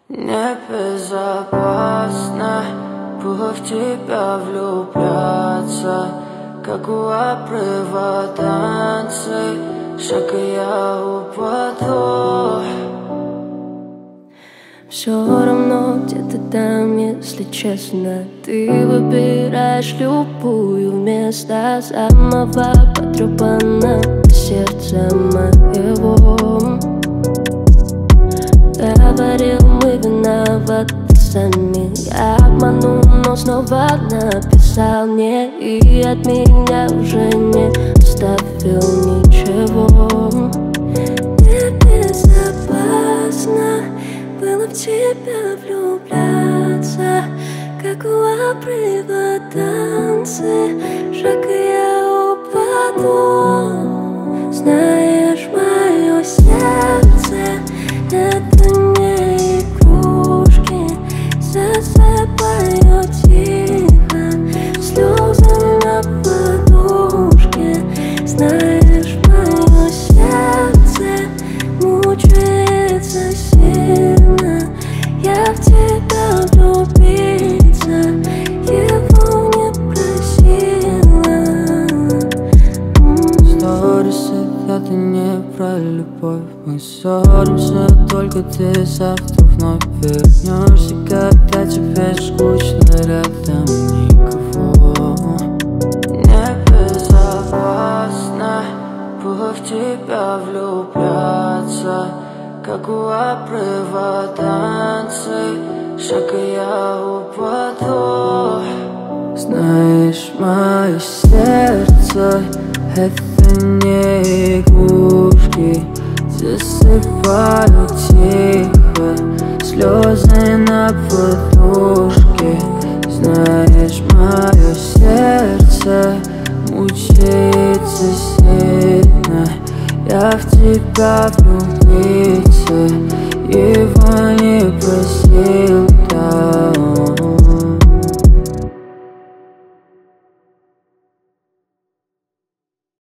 Небезопасно было в тебя влюбляться, как у обрыва танцы, шаг и я упаду. Все равно где-то там, если честно, ты выбираешь любую вместо самого потрепанного сердца моего. Говорил, мы виноваты сами, я обманул, но снова написал мне, и от меня уже не оставил ничего. Небезопасно было в тебя влюбляться, как у обрыва танцы, шаг и я упаду. Знаешь, мое сердце — это не игрушки, засыпаю тихо слезы на подушке. Знаешь, мое сердце мучается сильно, я в тебя влюбиться его не просила. Сторисы — это не про любовь, мы ссоримся, только ты завтра вновь вернешься, когда тебе скучно, рядом никого. Небезопасно было в тебя влюбляться, как у обрыва танцы, шаг и я упаду. Знаешь, мое сердце — это не игрушки, засыпаю тихо слезы на подушке. Знаешь, мое сердце мучается сильно, я в тебя влюбиться его не просил, да.